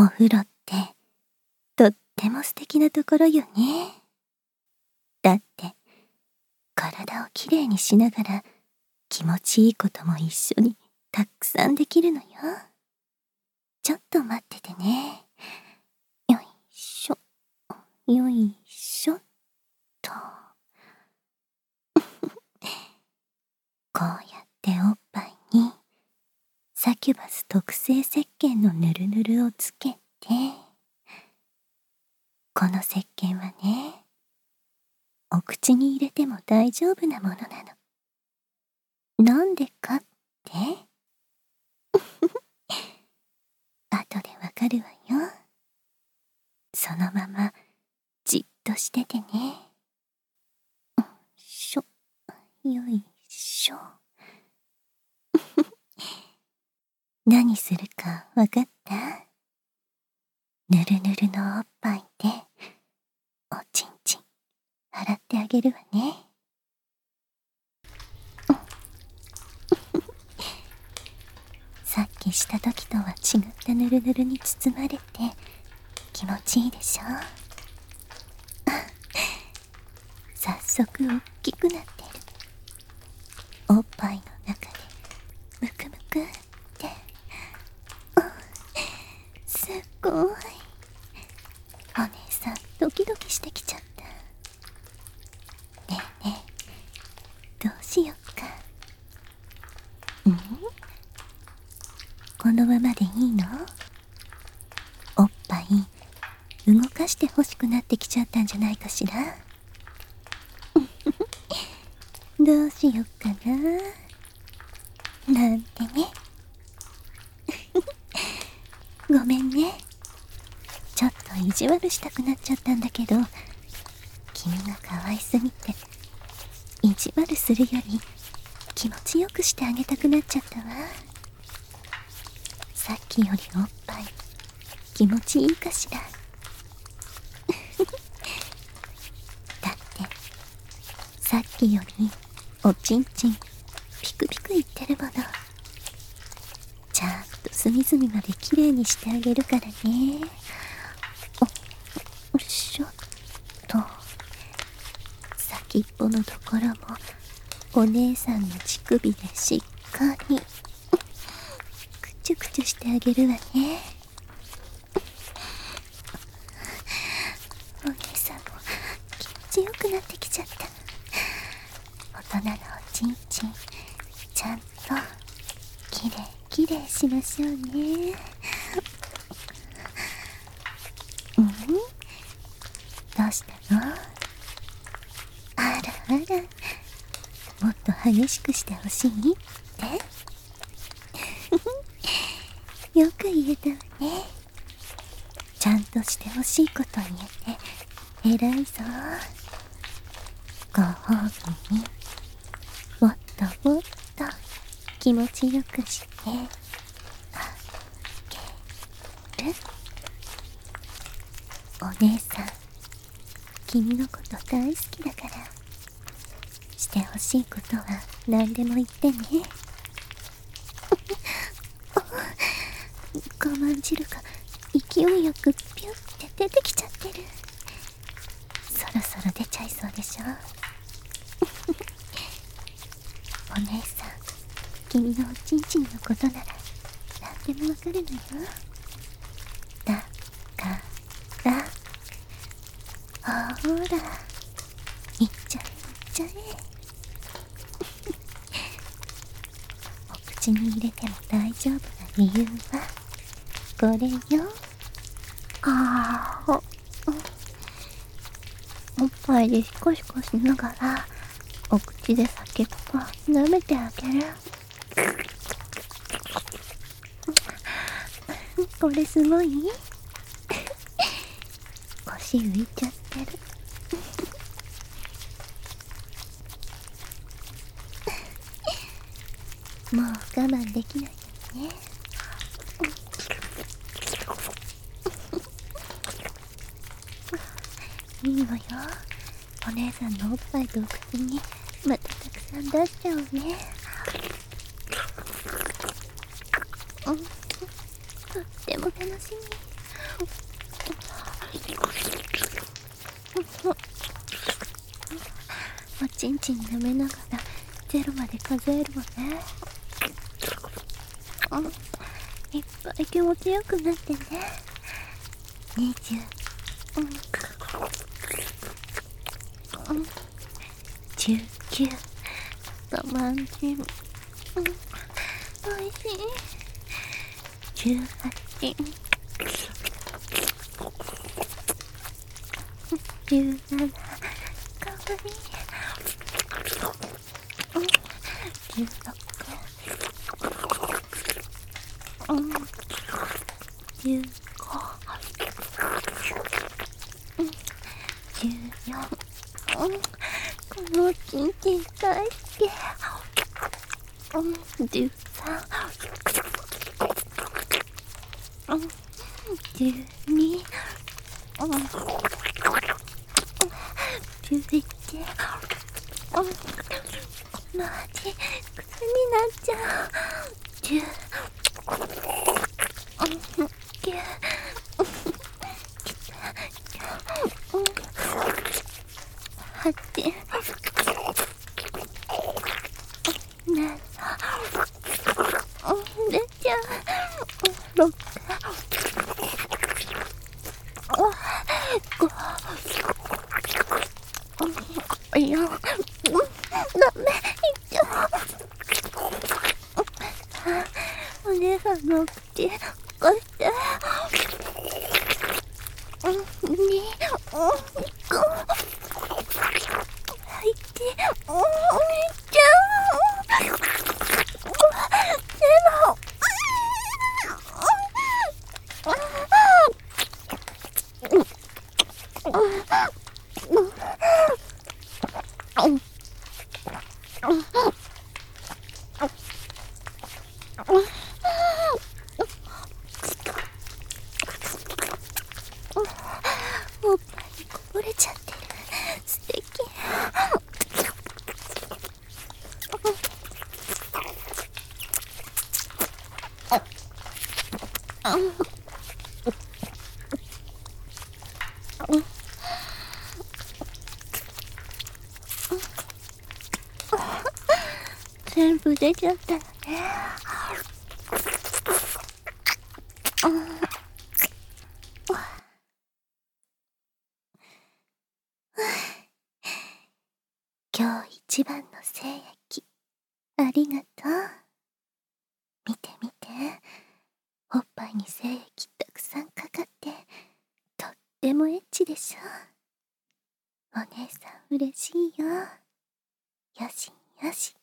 お風呂ってとっても素敵なところよね。だって体をきれいにしながら気持ちいいことも一緒にたくさんできるのよ。ちょっと待っててね。よいしょ、よいしょっと。こうやっておっぱいにサキュバス特製石鹸のぬるぬるをつけて、この石鹸はね、お口に入れても大丈夫なものなの。なんでかって後でわかるわよ。そのままじっとしててね。よいしょ。何するかわかった？ぬるぬるのおっぱいでおちんちん洗ってあげるわね。さっきした時とは違ったぬるぬるに包まれて気持ちいいでしょ。早速おっきくなってる。おっぱいの中でムクムクって、すっごい。お姉さんドキドキしてきちゃった。ねえねえ、どうしよっか。このままでいいの？おっぱい動かしてほしくなってきちゃったんじゃないかしら。どうしよっかな。なんてね。ごめんね。ちょっと意地悪したくなっちゃったんだけど、君が可愛すぎて意地悪するより気持ちよくしてあげたくなっちゃったわ。さっきよりおっぱい気持ちいいかしら。だってさっきよりおちんちんピクピクいってるもの。ちゃんと隅々まできれいにしてあげるからね。よいしょっと。先っぽのところもお姉さんの乳首でしっかりくちゅくちゅしてあげるわね。お姉さんも気持ちよくなってきちゃった。大人のおちんちんちゃんときれいきれいしましょうね。どうしたの？あらあら、もっと激しくしてほしいってよく言えたわね。ちゃんとしてほしいこと言えて偉いぞ。ご褒美にもっともっと気持ちよくしてあげる。お姉さん、君のこと大好きだから、してほしいことは何でも言ってね。我慢汁が勢いよくピュッて出てきちゃってる。そろそろ出ちゃいそうでしょ。お姉さん、君のおちんちんのことなら何でもわかるのよ。だからほら、いっちゃえいっちゃえ。お口に入れても大丈夫な理由はこれよ。おっぱいでシコシコしながらお口で先っぽ舐めてあげる。これすごい？腰浮いちゃってる。もう我慢できないよね。いいわよ。お姉さんのおっぱいとお口にまたたくさん出しちゃおうね。とっても楽しみ。 ちんちん舐めながらゼロまで数えるわね。いっぱい気持ちよくなってね。20、19、我慢中、おいしい。18、17、かわいい。16、15、14、このちんちん大好き。13、12、11、この味、癖になっちゃう。10、9、8、7、出ちゃう。6、5、4、ダメ、一応。お姉さんのお口貸して。2、5、入って、めっちゃゼロ。おっぱいにこぼれちゃってる。素敵。全部出ちゃったよね。今日一番の精液、ありがとう。見て見て、おっぱいに精液たくさんかかって、とってもエッチでしょ。お姉さん嬉しいよ。よしよし。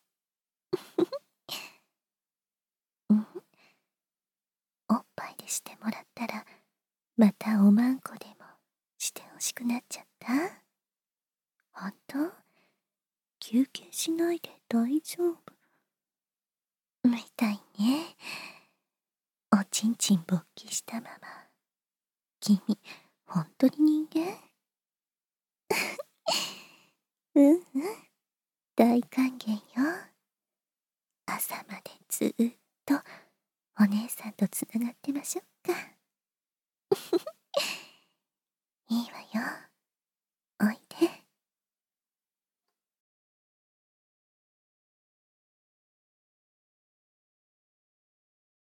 おっぱいでしてもらったら、またおまんこでもしてほしくなっちゃった？ほんと？休憩しないで大丈夫みたいね。おちんちん勃起したまま。君、ほんとに人間？大歓迎よ。朝までずーっとお姉さんとつながってましょうか。